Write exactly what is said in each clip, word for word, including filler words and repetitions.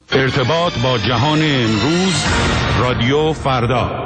ارتباط با جهان امروز، رادیو فردا.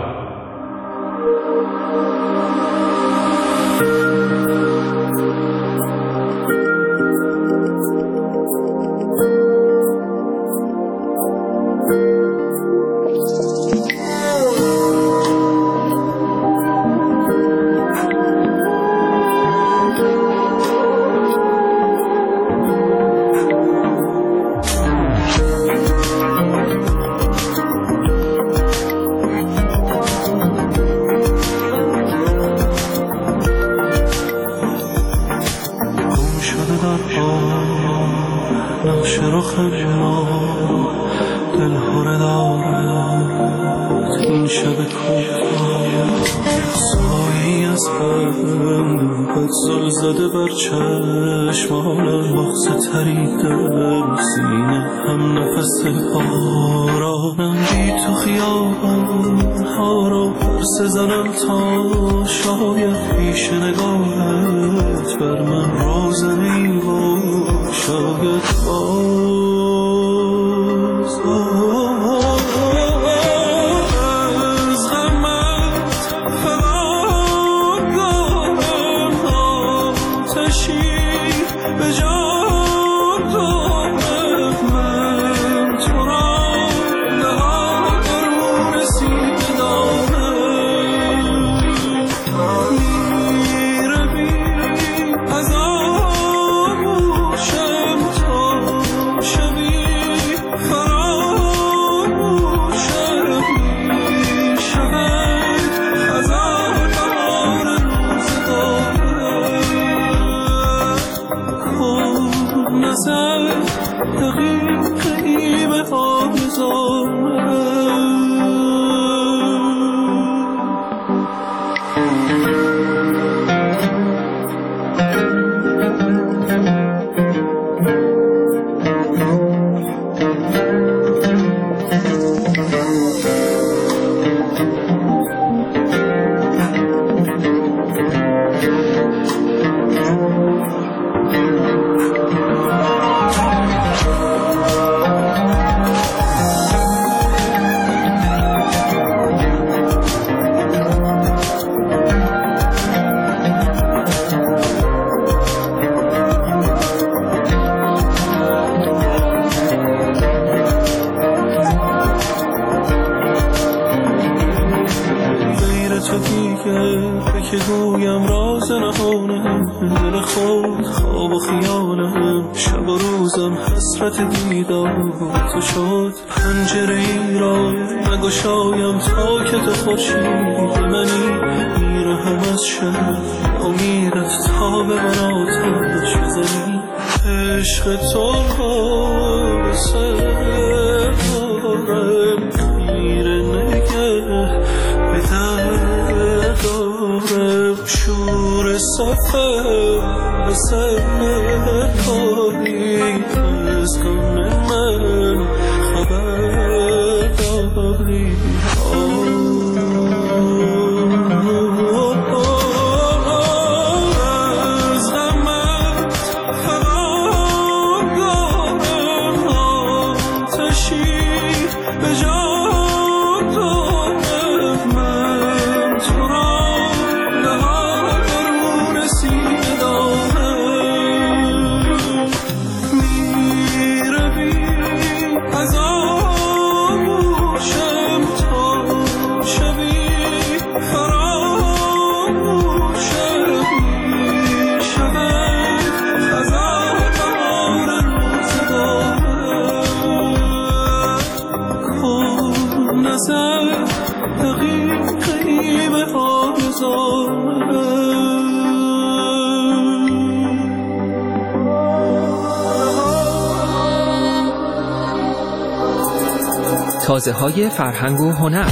تازه‌های فرهنگ و هنر.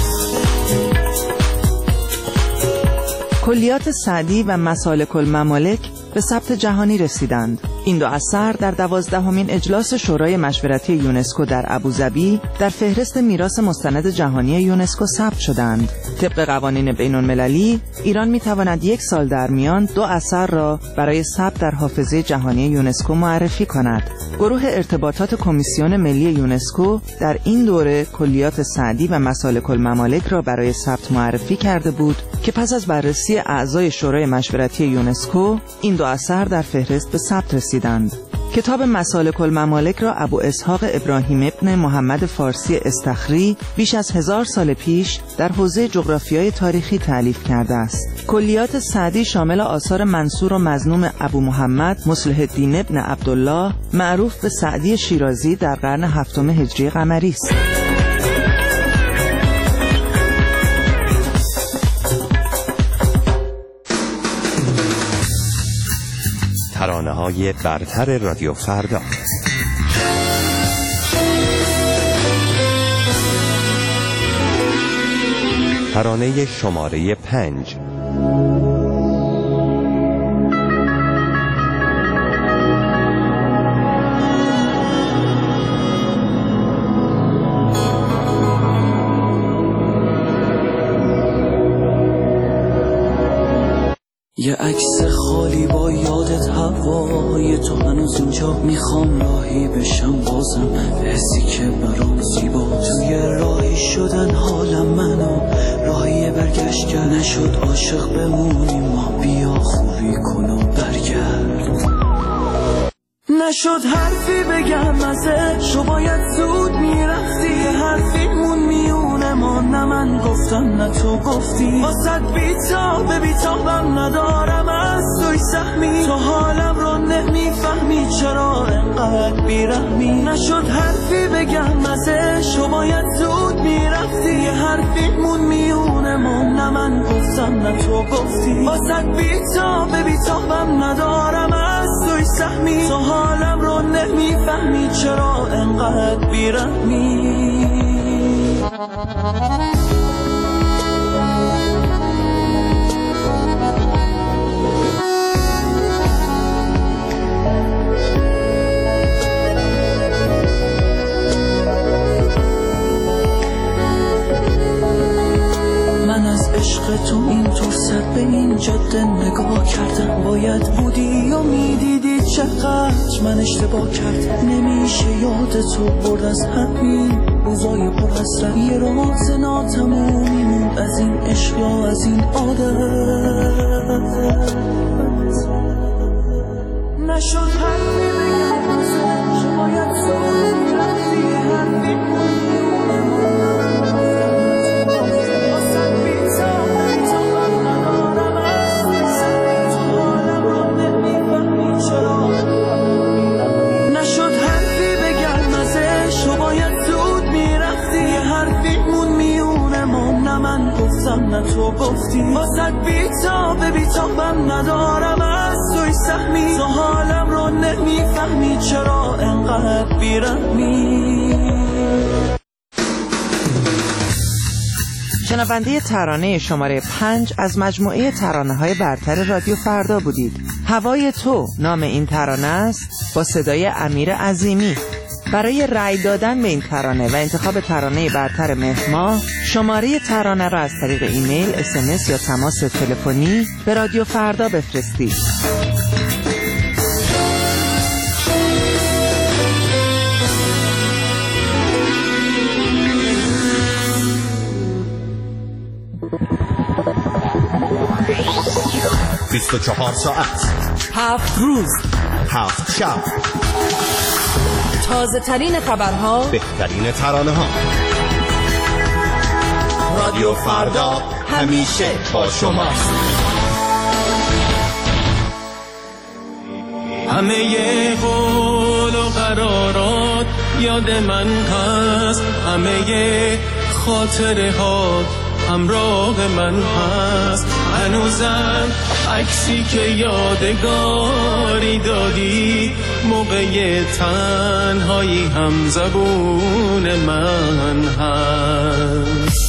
کلیات سعدی و مسالک الممالک به ثبت جهانی رسیدند. این دو اثر در دوازدهمین اجلاس شورای مشورتی یونسکو در ابوظبی در فهرست میراث مستند جهانی یونسکو ثبت شدند. طبق قوانین بین‌المللی، ایران می‌تواند یک سال در میان دو اثر را برای ثبت در حافظه جهانی یونسکو معرفی کند. گروه ارتباطات کمیسیون ملی یونسکو در این دوره کلیات سعدی و مسالک الممالک را برای ثبت معرفی کرده بود که پس از بررسی اعضای شورای مشورتی یونسکو این دو اثر در فهرست به ثبت رسیدند. کتاب مسالک الممالک را ابو اسحاق ابراهیم ابن محمد فارسی استخری بیش از هزار سال پیش در حوزه جغرافیای تاریخی تألیف کرده است. کلیات سعدی شامل آثار منصور و مظنون ابو محمد مصلح الدین ابن عبدالله معروف به سعدی شیرازی در قرن هفتم هجری قمری است. ترانه‌های برتر رادیو فردا. ترانه شماره پنج. یه عکس خالی با یادت هوای تو هنوز اینجا، میخوام راهی بشم بازم به حسی که برام زیبا. توی راهی شدن حالم منو راهی برگشت کرد، نشد عاشق بمونیم ما، بیا خوبی کن و برگرد. نشد حرفی بگم ازش، تو باید زود میرفتی، حرفی مون میونه ما، نه من گفتم نه تو گفتی. واسد بیتاب بیتابم ندارم از توی سهمی، تو حالم رو نمیفهمی چرا انقدر بیرحمی. نشد حرفی بگم ازش، تو باید زود میرفتی، حرفی مون میونه ما، نه من گفتم نه تو گفتی. واسد بیتاب بیتابم ندارم از توی سهمی، تو حالم رو نمیفهمی چرا انقدر بیرحمی. من از عشق تو اینطور سر به این جاده نگاه کردم، باید بودی و میدیدی چقدر من اشتباه کردم. نمیشه یاد تو برد از همین روزای پر حسرت، یه راز ناتمومی موند از این عشق یا از این عادت. نشد حرفی بگم ازش، باید زود میرفتی، حرفی نه تو گفتی. واسد بیتاب بیتابم ندارم از توی سهمی، تو حالم رو نمیفهمی چرا انقدر بیرحمی. شنونده ترانه شماره پنج از مجموعه ترانه‌های برتر رادیو فردا بودید. هوای تو نام این ترانه است با صدای امیر عظیمی. برای رأی دادن به این ترانه و انتخاب ترانه برتر مهر ماه، شماره ترانه را از طریق ایمیل، اس ام اس یا تماس تلفنی به رادیو فردا بفرستید. بیست و چهار ساعت، هفت روز، هفت شب، تازه ترین خبرها، بهترین ترانه ها. رادیو فردا همیشه با شماست. همه قول و قرارات یاد من هست، همه خاطره ها همراه من هست. هنوزم عکسی که یادگاری دادی، موقع تنهایی هم زبون من هست.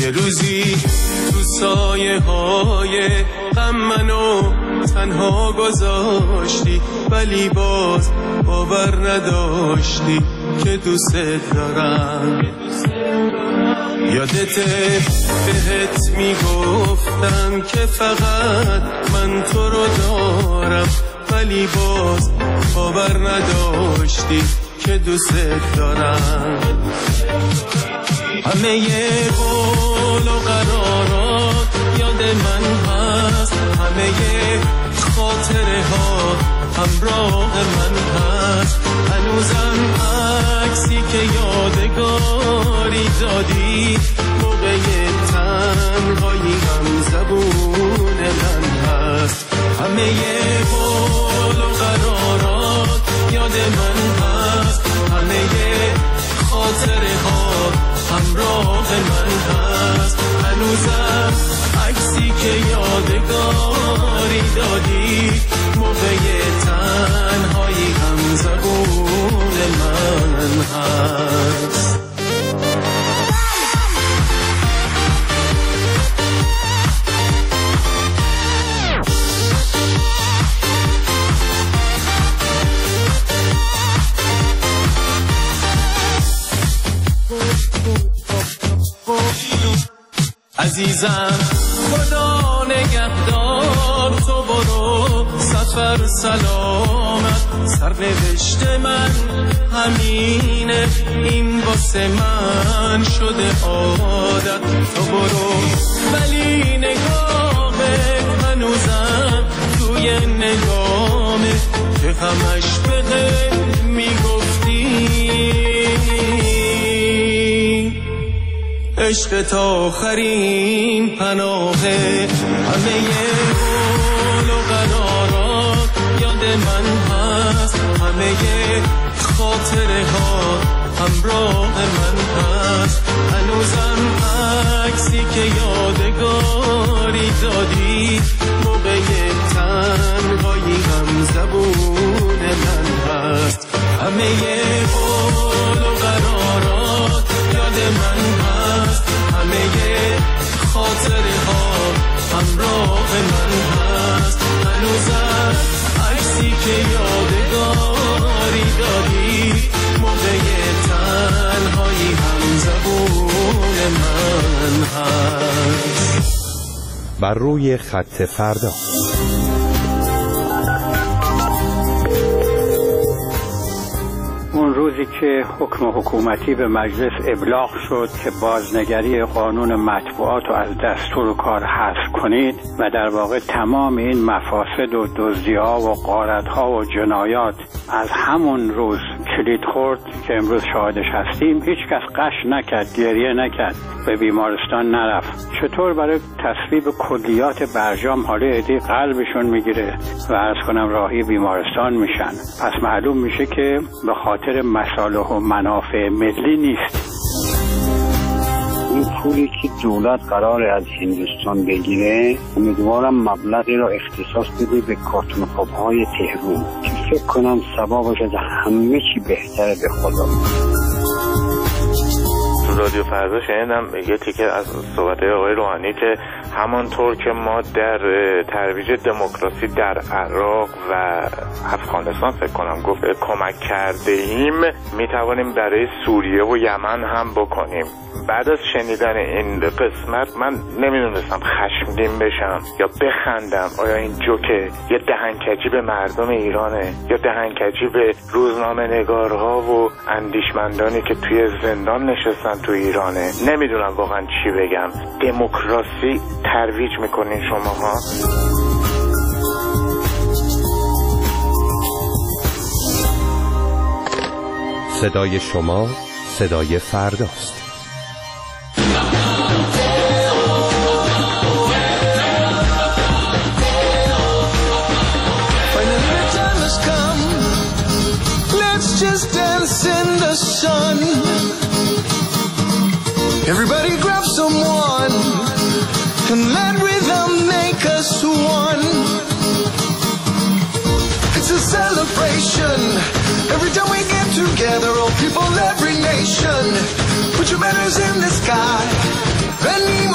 یه روزی تو سایه های غم منو تنها گذاشتی، ولی باز باور نداشتی که دوست دارم. یادته بهت میگفتم که فقط من تو رو دارم، ولی باز باور نداشتی که دوست دارم. همه قول و قرارات یاد من هست، همه خاطره ها همراه من هست. هنوزم عکسی که یادگاری دادی موقع تنهایی هم زبون من هست. همه قول و قرارات یاد من هست، همه خاطره ها همراه من هست. هنوزم عکسی که یادگاری دادی موقع تنهایی هم زبون من هست. عزیزم خدا نگهدار، تو برو سفر سلامت. سرنوشت من همینه، این واسه من شده عادت. تو برو ولی نگاهت هنوزم توی نگامه که همش بده میگفتی عشق تا آخرین پناهه. همه قول و قرارات یاد من هست، همه خاطره ها همراه من هست. هنوزم عکسی که یادگاری دادی موقع تنهایی هم زبون من هست. همه قول و قرارات یاد من هست، همه خاطره ها همراه من هست. هنوزم عکسی که یادگاری دادی موقع تنهایی هم زبون من هست. بر روی خط فردا. اون روزی که حکم حکومتی به مجلس ابلاغ شد که بازنگری قانون مطبوعات رو از دستور کار حذف کنید و در واقع تمام این مفاسد و دزدی‌ها و غارت‌ها و جنایات از همون روز کلید خورد که امروز شاهدش هستیم، هیچ کس قش نکرد، گریه نکرد، به بیمارستان نرفت. چطور برای تصویب کلیات برجام حالا عدی قلبشون میگیره و عرض کنم راهی بیمارستان میشن؟ پس معلوم میشه که به خاطر مصالح و منافع ملی نیست. این پولی که دولت قراره از هندوستان بگیره، امیدوارم مبلغی را اختصاص بده به کارتون خواب‌های تهران که فکر کنم ثوابش از همه چی بهتره به خدا. تو رادیو فردا شنیدم یه تیکه از صحبت‌های آقای روحانی که همانطور که ما در ترویج دموکراسی در عراق و افغانستان فکر کنم گفت کمک کرده ایم، میتوانیم برای سوریه و یمن هم بکنیم. بعد از شنیدن این قسمت من نمیدونستم خشمگین بشم یا بخندم. آیا این جوکه یه دهنکجی به مردم ایرانه یا دهنکجی به روزنامه نگارها و اندیشمندانی که توی زندان نشستن تو ایرانه؟ نمیدونم واقعا چی بگم. دموکراسی ترویج میکنین شماها؟ صدای شما صدای فرداست. Just dance in the sun. Everybody grab someone and let rhythm make us one. It's a celebration every time we get together, all people, every nation. Put your banners in the sky. Then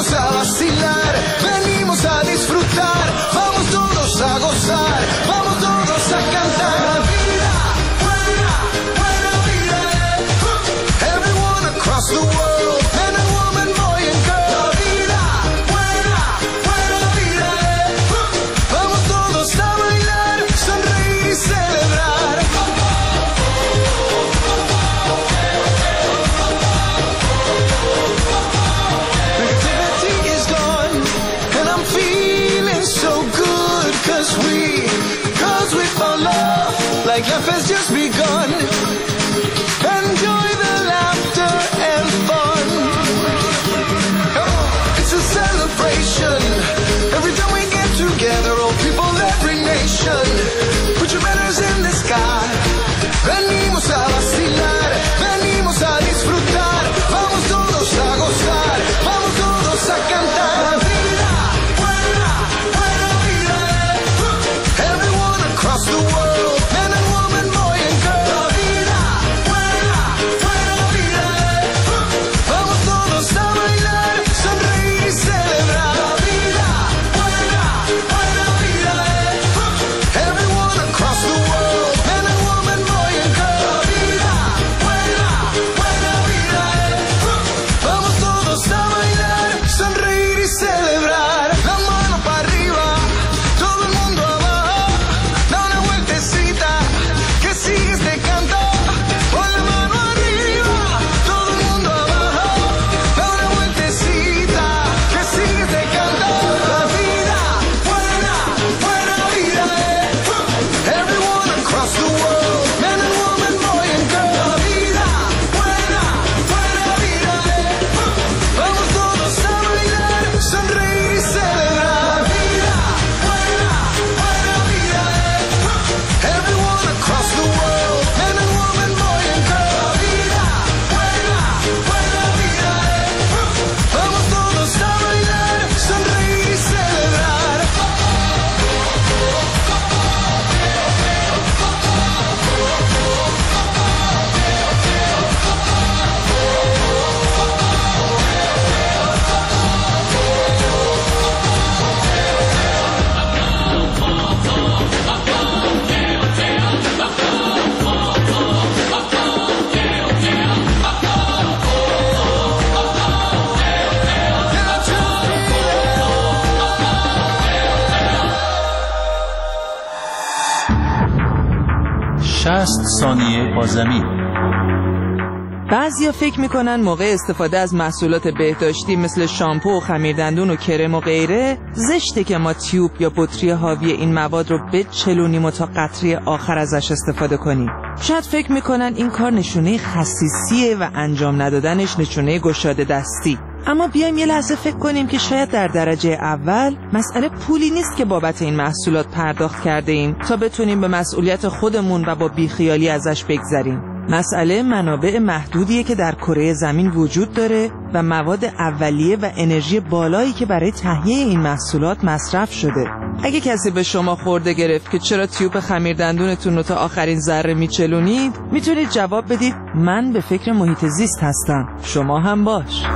شصت ثانیه با زمین. بعضیا فکر میکنن موقع استفاده از محصولات بهداشتی مثل شامپو و خمیردندون و کرم و غیره زشته که ما تیوب یا بطری حاوی این مواد رو بچلونیم و تا قطره آخر ازش استفاده کنیم. شاید فکر میکنن این کار نشونه خسیسیه و انجام ندادنش نشونه گشاده دستی. اما بیایم یه لحظه فکر کنیم که شاید در درجه اول مسئله پولی نیست که بابت این محصولات پرداخت کرده ایم تا بتونیم به مسئولیت خودمون و با بیخیالی ازش بگذریم. مسئله منابع محدودیه که در کره زمین وجود داره و مواد اولیه و انرژی بالایی که برای تهیه این محصولات مصرف شده. اگه کسی به شما خورده گرفت که چرا تیوب خمیردندونتون رو تا آخرین ذره میچلونید، میتونید جواب بدید من به فکر محیط زیست هستم، شما هم باش.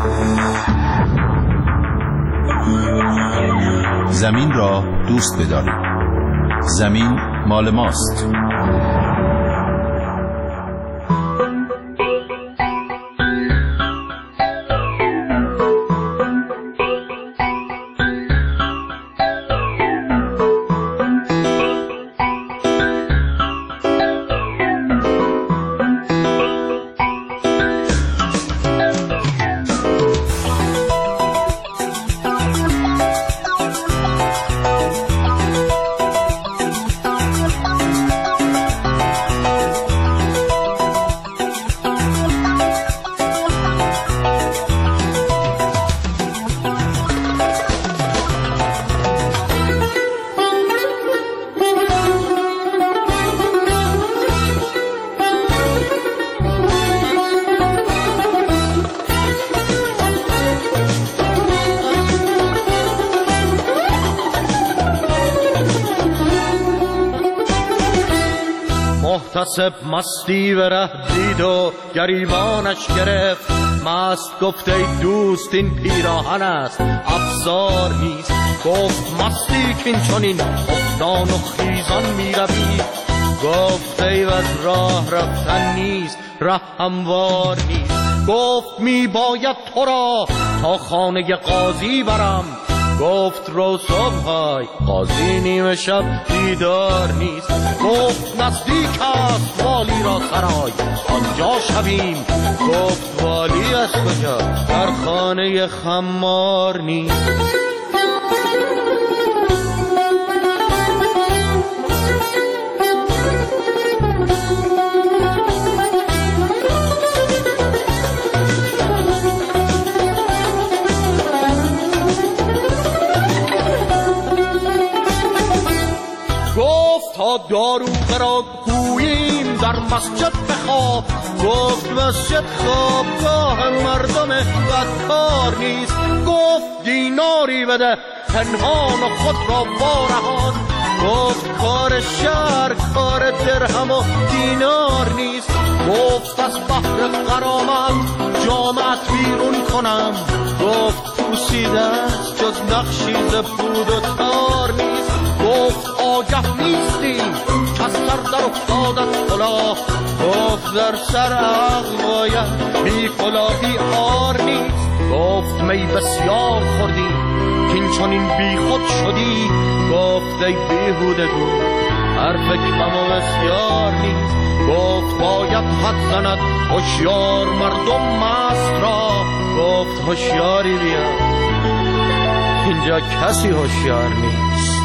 زمین را دوست بدارید. زمین مال ماست. محتسب مستی و ره دید و گریبانش گرفت، مست گفت ای دوست این پیراهن است افسار نیست. گفت مستی کین چنین افتان و خیزان می روی، گفت ای و از راه رفتن نیست ره هموار نیست. گفت می باید تو را تا خانه قاضی برم، گفت رو صبحای قاضی نیمه شب دیدار نیست. گفت نزدیک است والی را سرای آنجا شویم، گفت والی از کجا در خانه خمار نیست. تا دارو را گوییم در مسجد بخواب، گفت مسجد خوابگاه مردم بدکار نیست. گفت دیناری بده پنهان و خود را وارهان، گفت کار شهر کار درهم و دینار نیست. گفت از بحر غرامت جامعت بیرون کنم، گفت پوسیده است جز نقشی ز پود و تار نیست. گفت آگه نیستیم که از سر در افتادت کلاه، گفت در سر عقل باید بی کلاهی آر نیست. گفت می بسیار خوردی کین چنین بی خود شدی، گفت ای بیهودگو حرف کم و بسیار نیست. گفت باید حد زند هوشیار مردم مست را، گفت هوشیاری بیا اینجا کسی هوشیار نیست.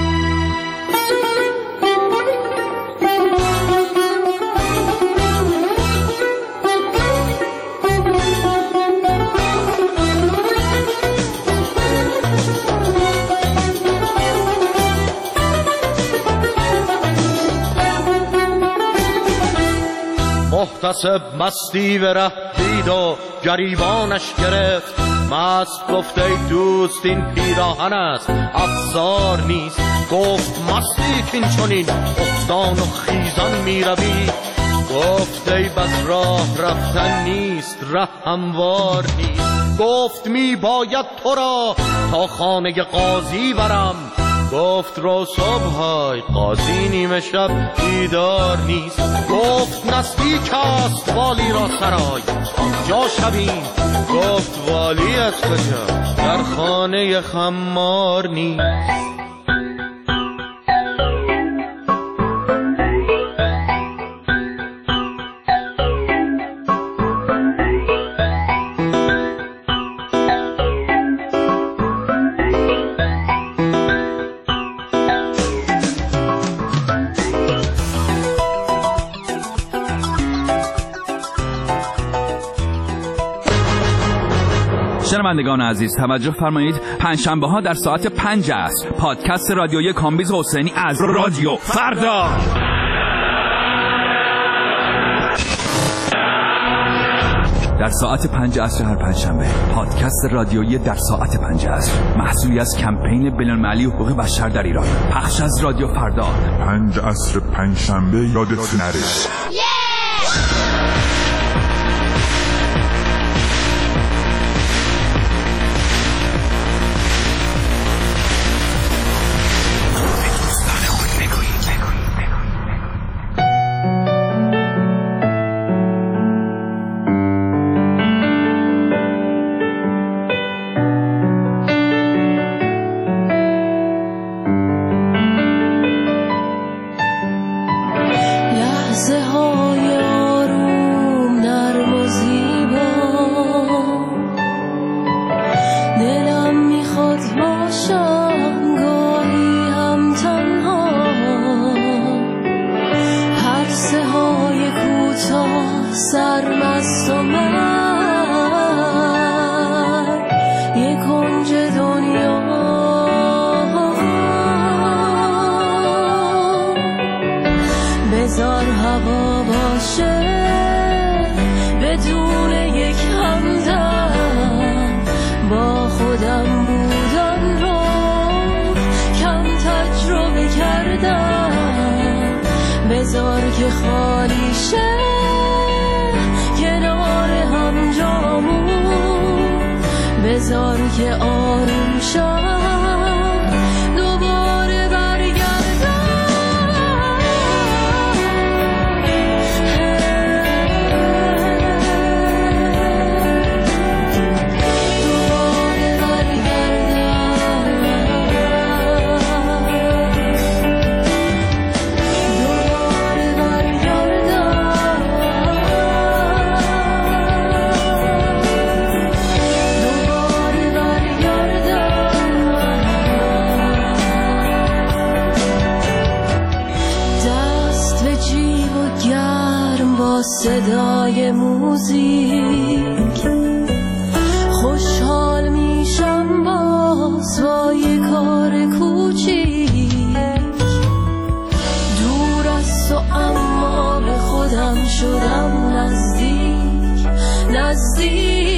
محتسب مستی و ره دید و گریبانش گرفت، مست گفت ای دوست این پیراهن است افسار نیست. گفت مستی کین چنین افتان و خیزان می روی، گفت ای بس راه رفتن نیست ره هموار نیست. گفت می باید تو را تا خانه قاضی برم، گفت رو صبحای قاضی نیمه شب دیدار نیست. گفت نزدیک است والی را سرای آنجا شویم، گفت والی از کجا در خانه خمار نیست. شنوندگان عزیز توجه فرمایید، پنجشنبه ها در ساعت پنج است پادکست رادیویی کامبیز حسینی از رادیو فردا. در ساعت پنج عصر هر پنجشنبه پادکست رادیویی در ساعت پنج عصر، محصولی از کمپین بین‌المللی حقوق بشر در ایران، پخش از رادیو فردا. پنج عصر پنجشنبه یادت نره. بذار که خالی شه کنار هم جامون، بذار که آروم شه دوباره برگردم. دوباره صدای موزیک خوشحال میشم باز با یه کار کوچیک، دور است و اما به خودم شدم نزدیک نزدیک.